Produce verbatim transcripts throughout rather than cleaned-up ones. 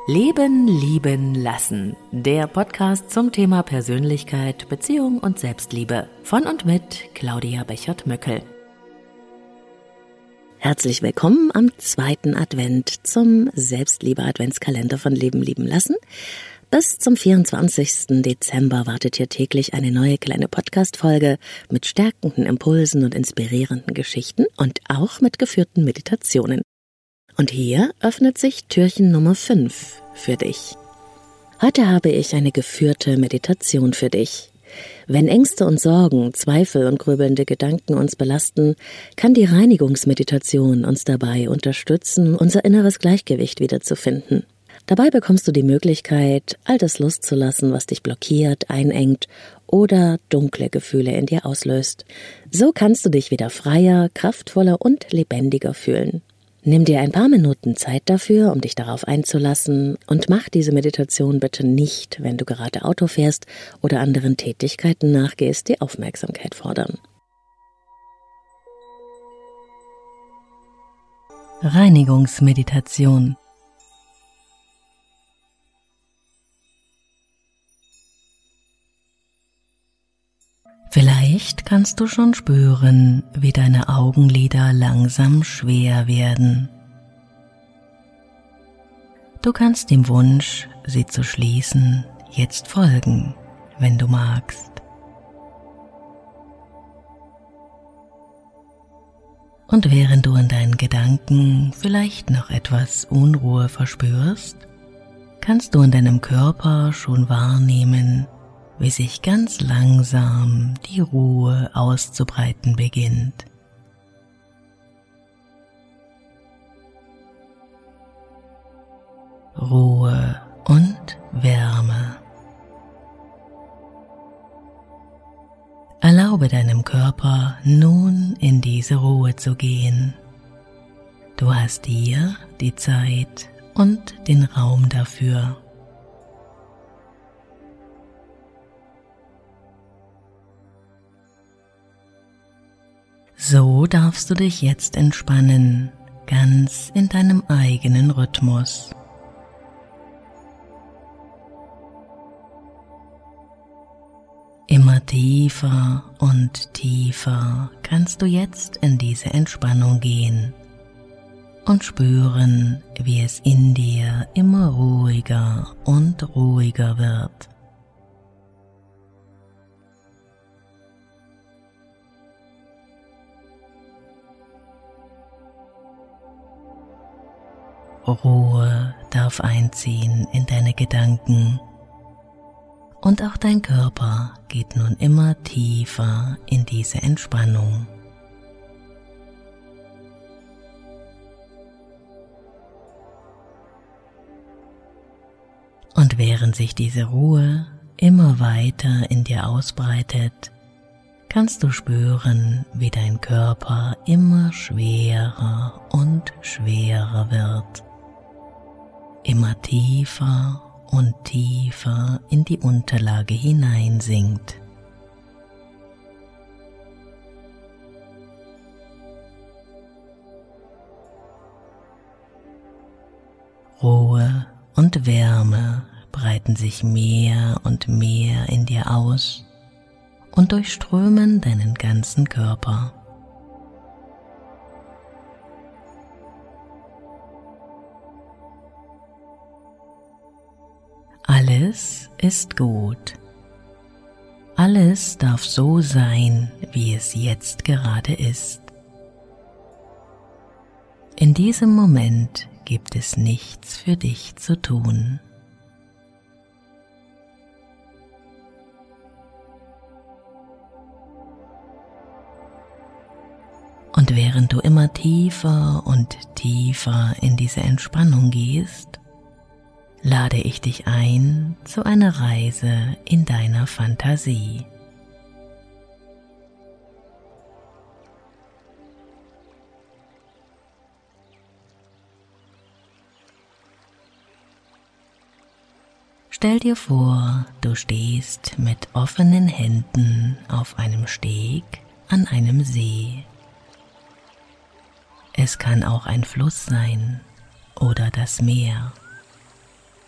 Leben, lieben, lassen. Der Podcast zum Thema Persönlichkeit, Beziehung und Selbstliebe. Von und mit Claudia Bechert-Möckel. Herzlich willkommen am zweiten Advent zum Selbstliebe-Adventskalender von Leben, lieben, lassen. Bis zum vierundzwanzigsten Dezember wartet hier täglich eine neue kleine Podcast-Folge mit stärkenden Impulsen und inspirierenden Geschichten und auch mit geführten Meditationen. Und hier öffnet sich Türchen Nummer fünf für dich. Heute habe ich eine geführte Meditation für dich. Wenn Ängste und Sorgen, Zweifel und grübelnde Gedanken uns belasten, kann die Reinigungsmeditation uns dabei unterstützen, unser inneres Gleichgewicht wiederzufinden. Dabei bekommst du die Möglichkeit, all das loszulassen, was dich blockiert, einengt oder dunkle Gefühle in dir auslöst. So kannst du dich wieder freier, kraftvoller und lebendiger fühlen. Nimm dir ein paar Minuten Zeit dafür, um dich darauf einzulassen, und mach diese Meditation bitte nicht, wenn du gerade Auto fährst oder anderen Tätigkeiten nachgehst, die Aufmerksamkeit fordern. Reinigungsmeditation. Vielleicht kannst du schon spüren, wie deine Augenlider langsam schwer werden. Du kannst dem Wunsch, sie zu schließen, jetzt folgen, wenn du magst. Und während du in deinen Gedanken vielleicht noch etwas Unruhe verspürst, kannst du in deinem Körper schon wahrnehmen, wie sich ganz langsam die Ruhe auszubreiten beginnt. Ruhe und Wärme. Erlaube deinem Körper nun in diese Ruhe zu gehen. Du hast hier die Zeit und den Raum dafür. So darfst du dich jetzt entspannen, ganz in deinem eigenen Rhythmus. Immer tiefer und tiefer kannst du jetzt in diese Entspannung gehen und spüren, wie es in dir immer ruhiger und ruhiger wird. Ruhe darf einziehen in deine Gedanken und auch dein Körper geht nun immer tiefer in diese Entspannung. Und während sich diese Ruhe immer weiter in dir ausbreitet, kannst du spüren, wie dein Körper immer schwerer und schwerer wird. Immer tiefer und tiefer in die Unterlage hineinsinkt. Ruhe und Wärme breiten sich mehr und mehr in dir aus und durchströmen deinen ganzen Körper. Alles ist gut. Alles darf so sein, wie es jetzt gerade ist. In diesem Moment gibt es nichts für dich zu tun. Und während du immer tiefer und tiefer in diese Entspannung gehst, lade ich dich ein zu einer Reise in deiner Fantasie. Stell dir vor, du stehst mit offenen Händen auf einem Steg an einem See. Es kann auch ein Fluss sein oder das Meer.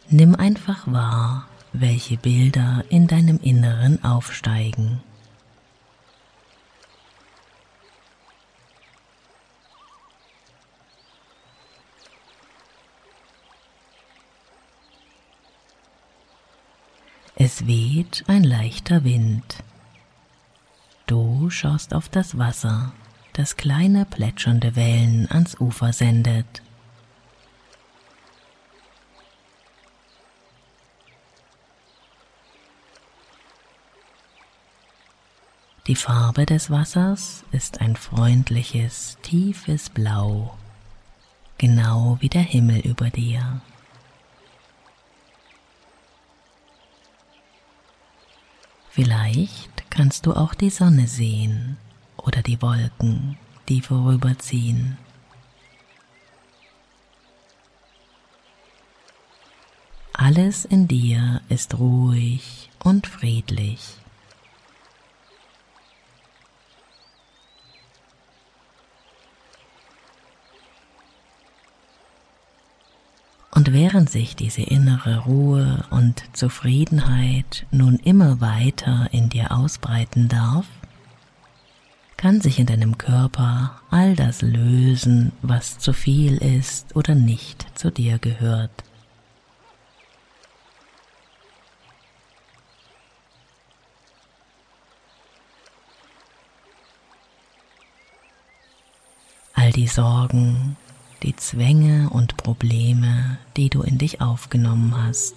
Nimm einfach wahr, welche Bilder in deinem Inneren aufsteigen. Es weht ein leichter Wind. Du schaust auf das Wasser, das kleine plätschernde Wellen ans Ufer sendet. Die Farbe des Wassers ist ein freundliches, tiefes Blau, genau wie der Himmel über dir. Vielleicht kannst du auch die Sonne sehen oder die Wolken, die vorüberziehen. Alles in dir ist ruhig und friedlich. Und während sich diese innere Ruhe und Zufriedenheit nun immer weiter in dir ausbreiten darf, kann sich in deinem Körper all das lösen, was zu viel ist oder nicht zu dir gehört. All die Sorgen, die Zwänge und Probleme, die du in dich aufgenommen hast.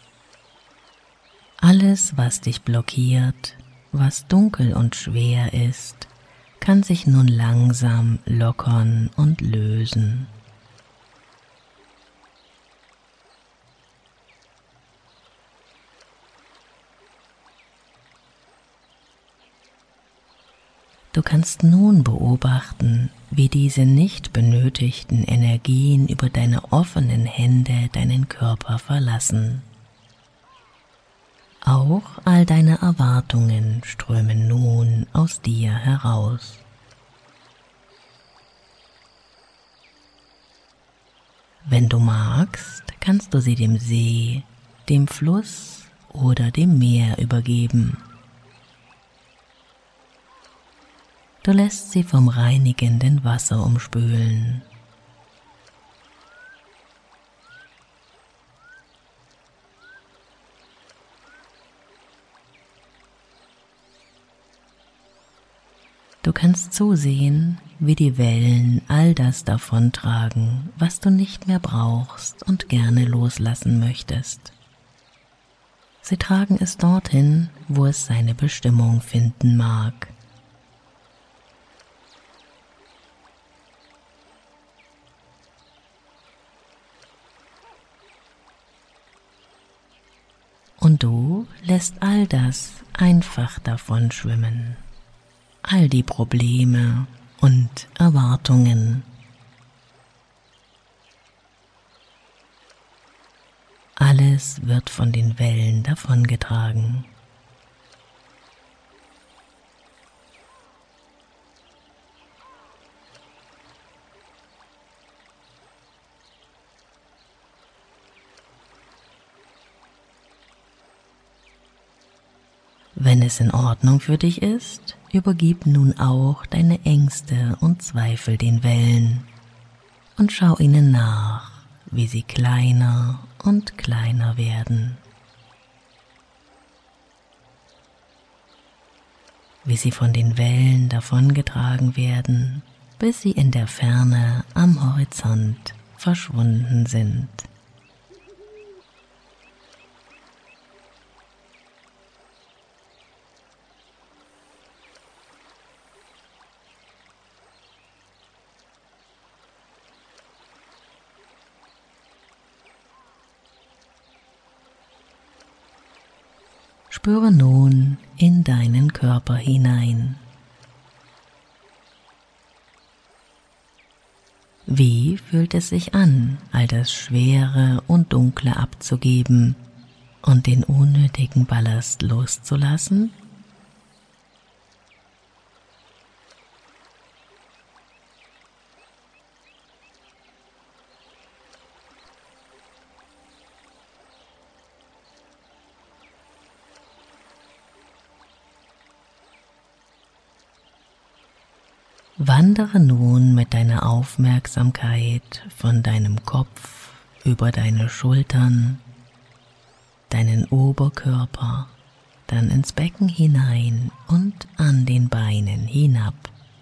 Alles, was dich blockiert, was dunkel und schwer ist, kann sich nun langsam lockern und lösen. Du kannst nun beobachten, wie diese nicht benötigten Energien über deine offenen Hände deinen Körper verlassen. Auch all deine Erwartungen strömen nun aus dir heraus. Wenn du magst, kannst du sie dem See, dem Fluss oder dem Meer übergeben. Du lässt sie vom reinigenden Wasser umspülen. Du kannst zusehen, wie die Wellen all das davontragen, was du nicht mehr brauchst und gerne loslassen möchtest. Sie tragen es dorthin, wo es seine Bestimmung finden mag. Und du lässt all das einfach davon schwimmen. All die Probleme und Erwartungen. Alles wird von den Wellen davongetragen. Wenn es in Ordnung für dich ist, übergib nun auch deine Ängste und Zweifel den Wellen und schau ihnen nach, wie sie kleiner und kleiner werden. Wie sie von den Wellen davongetragen werden, bis sie in der Ferne am Horizont verschwunden sind. Spüre nun in deinen Körper hinein. Wie fühlt es sich an, all das Schwere und Dunkle abzugeben und den unnötigen Ballast loszulassen? Wandere nun mit deiner Aufmerksamkeit von deinem Kopf über deine Schultern, deinen Oberkörper, dann ins Becken hinein und an den Beinen hinab.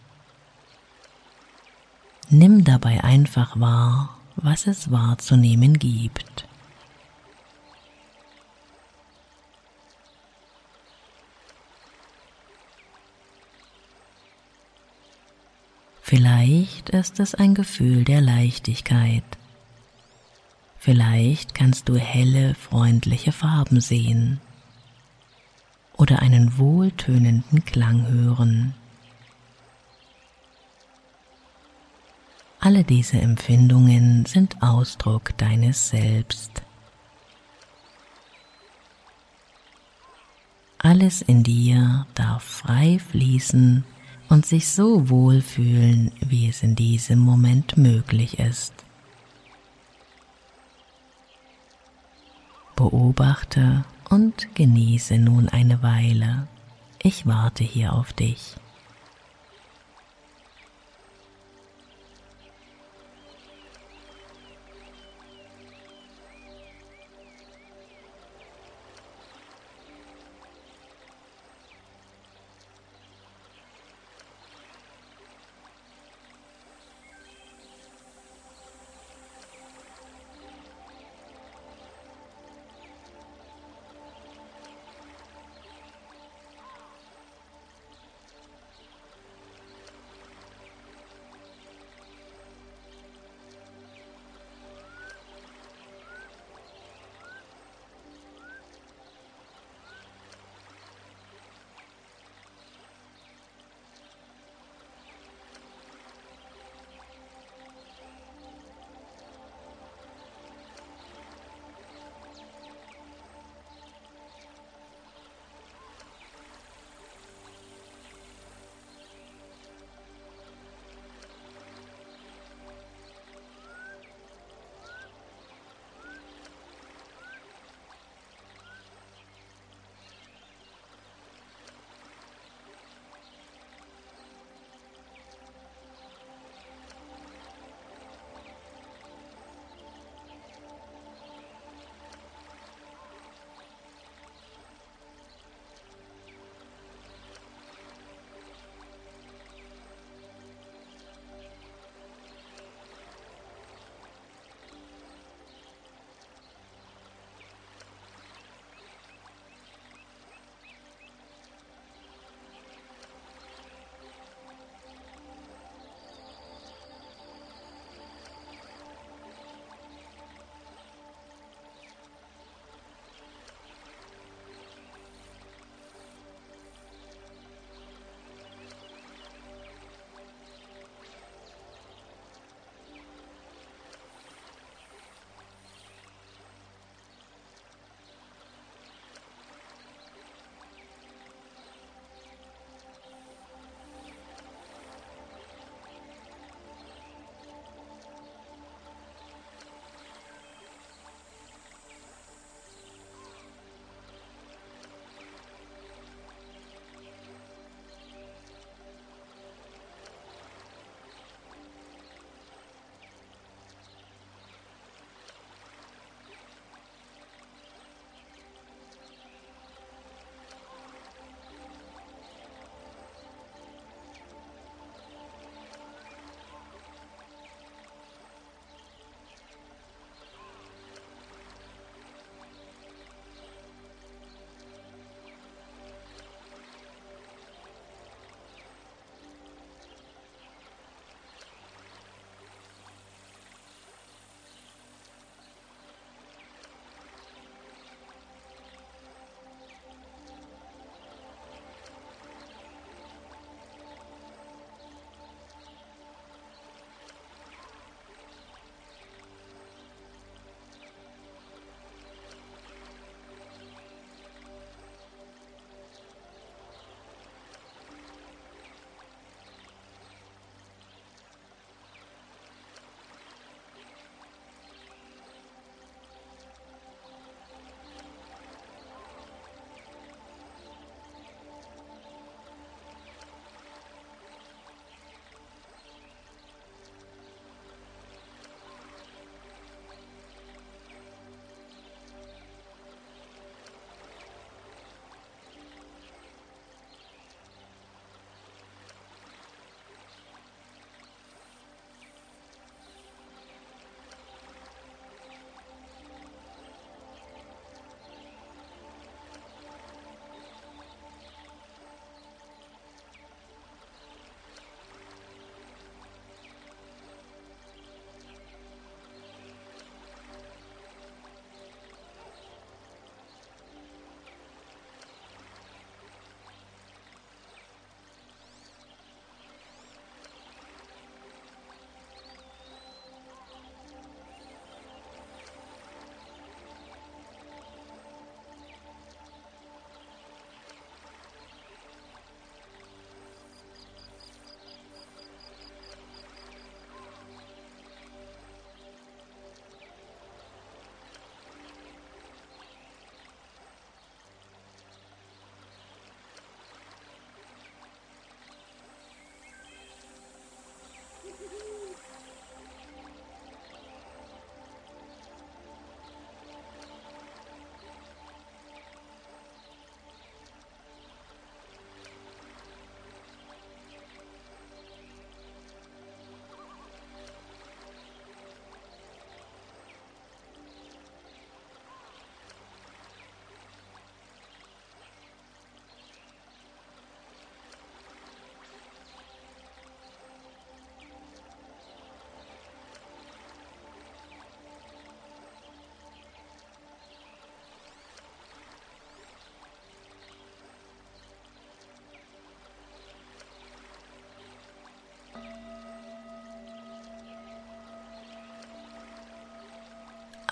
Nimm dabei einfach wahr, was es wahrzunehmen gibt. Vielleicht ist es ein Gefühl der Leichtigkeit. Vielleicht kannst du helle, freundliche Farben sehen oder einen wohltönenden Klang hören. Alle diese Empfindungen sind Ausdruck deines Selbst. Alles in dir darf frei fließen und sich so wohlfühlen, wie es in diesem Moment möglich ist. Beobachte und genieße nun eine Weile. Ich warte hier auf dich.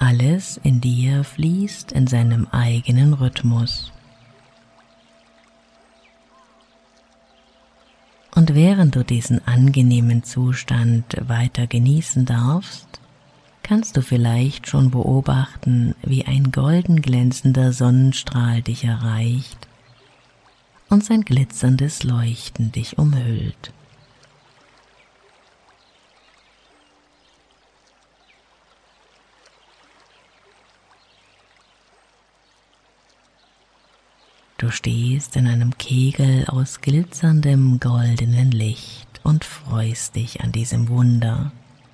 Alles in dir fließt in seinem eigenen Rhythmus. Und während du diesen angenehmen Zustand weiter genießen darfst, kannst du vielleicht schon beobachten, wie ein golden glänzender Sonnenstrahl dich erreicht und sein glitzerndes Leuchten dich umhüllt. Du stehst in einem Kegel aus glitzerndem goldenen Licht und freust dich an diesem Wunder.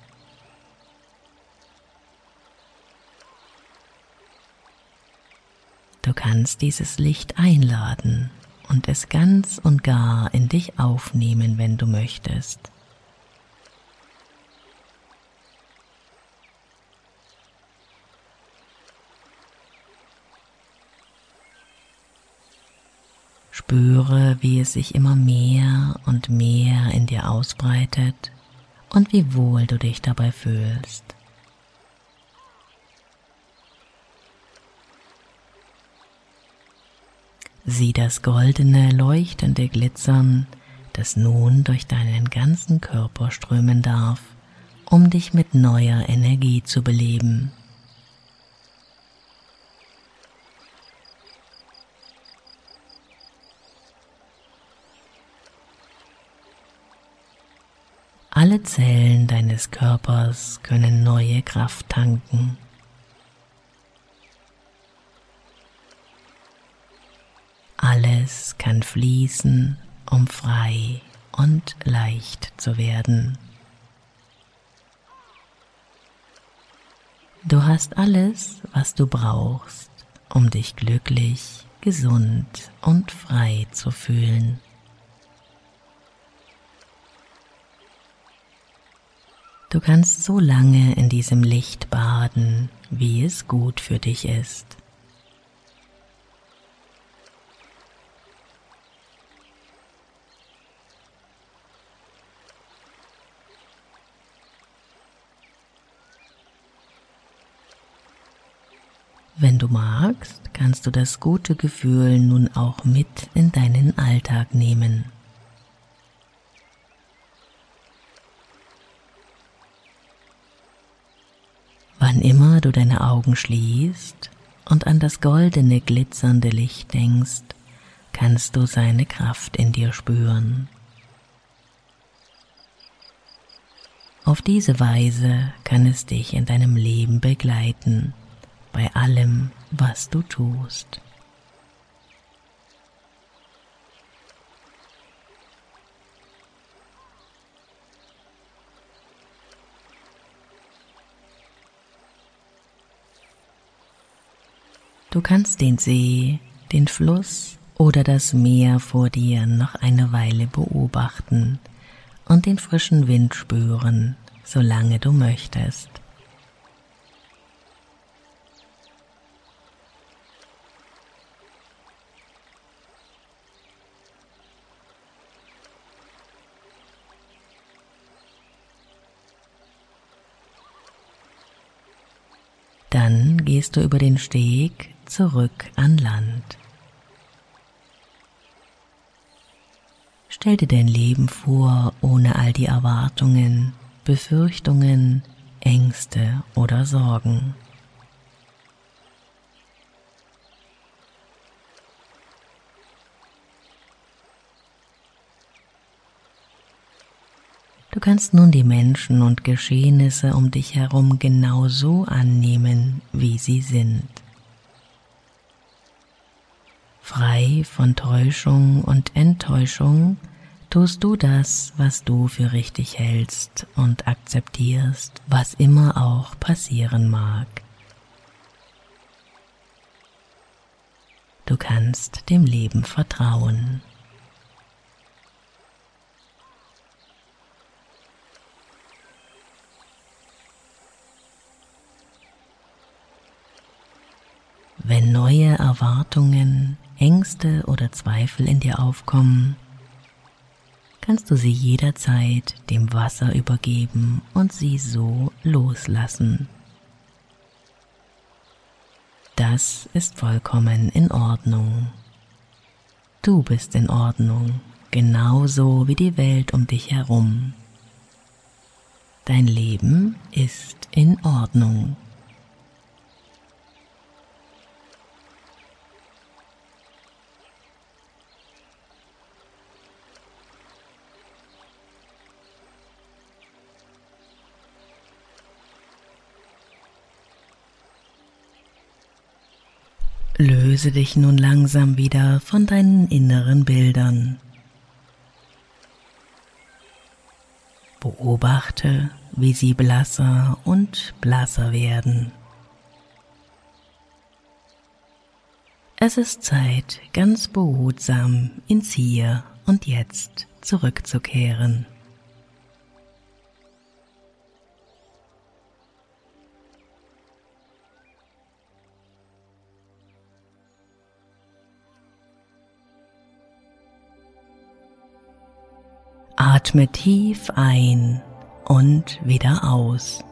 Du kannst dieses Licht einladen und es ganz und gar in dich aufnehmen, wenn du möchtest. Spüre, wie es sich immer mehr und mehr in dir ausbreitet und wie wohl du dich dabei fühlst. Sieh das goldene, leuchtende Glitzern, das nun durch deinen ganzen Körper strömen darf, um dich mit neuer Energie zu beleben. Alle Zellen deines Körpers können neue Kraft tanken. Alles kann fließen, um frei und leicht zu werden. Du hast alles, was du brauchst, um dich glücklich, gesund und frei zu fühlen. Du kannst so lange in diesem Licht baden, wie es gut für dich ist. Wenn du magst, kannst du das gute Gefühl nun auch mit in deinen Alltag nehmen. Wann immer du deine Augen schließt und an das goldene, glitzernde Licht denkst, kannst du seine Kraft in dir spüren. Auf diese Weise kann es dich in deinem Leben begleiten, bei allem, was du tust. Du kannst den See, den Fluss oder das Meer vor dir noch eine Weile beobachten und den frischen Wind spüren, solange du möchtest. Dann gehst du über den Steg zurück an Land. Stell dir dein Leben vor, ohne all die Erwartungen, Befürchtungen, Ängste oder Sorgen. Du kannst nun die Menschen und Geschehnisse um dich herum genau so annehmen, wie sie sind. Frei von Täuschung und Enttäuschung tust du das, was du für richtig hältst und akzeptierst, was immer auch passieren mag. Du kannst dem Leben vertrauen. Wenn neue Erwartungen, Ängste oder Zweifel in dir aufkommen, kannst du sie jederzeit dem Wasser übergeben und sie so loslassen. Das ist vollkommen in Ordnung. Du bist in Ordnung, genauso wie die Welt um dich herum. Dein Leben ist in Ordnung. Löse dich nun langsam wieder von deinen inneren Bildern. Beobachte, wie sie blasser und blasser werden. Es ist Zeit, ganz behutsam ins Hier und Jetzt zurückzukehren. Atme tief ein und wieder aus.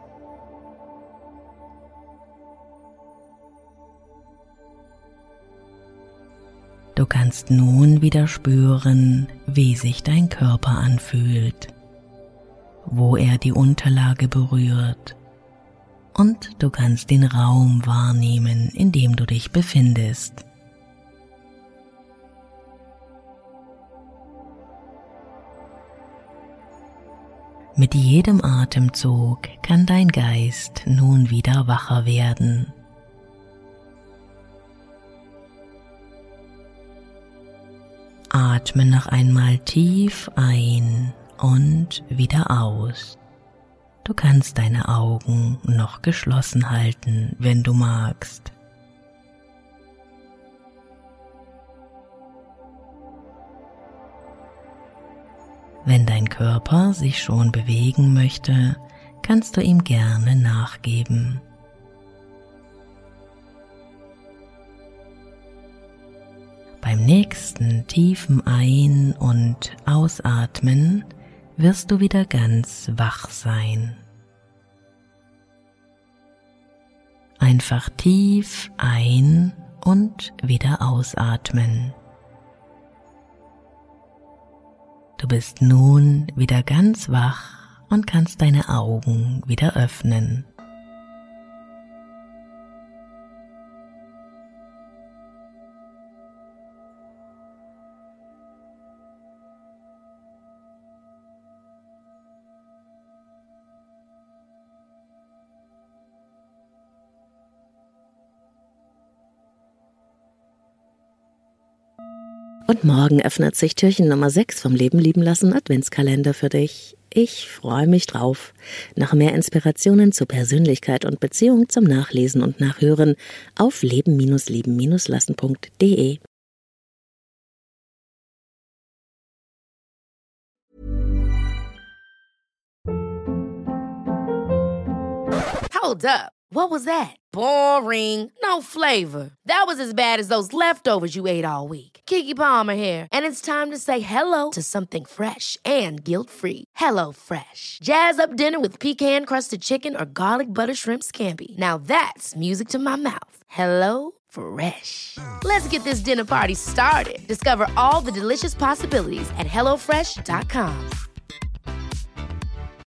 Du kannst nun wieder spüren, wie sich dein Körper anfühlt, wo er die Unterlage berührt, und du kannst den Raum wahrnehmen, in dem du dich befindest. Mit jedem Atemzug kann dein Geist nun wieder wacher werden. Atme noch einmal tief ein und wieder aus. Du kannst deine Augen noch geschlossen halten, wenn du magst. Wenn dein Körper sich schon bewegen möchte, kannst du ihm gerne nachgeben. Beim nächsten tiefen Ein- und Ausatmen wirst du wieder ganz wach sein. Einfach tief ein- und wieder ausatmen. Du bist nun wieder ganz wach und kannst deine Augen wieder öffnen. Und morgen öffnet sich Türchen Nummer sechs vom Leben lieben lassen Adventskalender für dich. Ich freue mich drauf. Nach mehr Inspirationen zu Persönlichkeit und Beziehung zum Nachlesen und Nachhören auf leben lieben lassen punkt de. Hold up. What was that? Boring. No flavor. That was as bad as those leftovers you ate all week. Keke Palmer here, and it's time to say hello to something fresh and guilt-free. Hello Fresh. Jazz up dinner with pecan-crusted chicken or garlic butter shrimp scampi. Now that's music to my mouth. Hello Fresh. Let's get this dinner party started. Discover all the delicious possibilities at hello fresh dot com.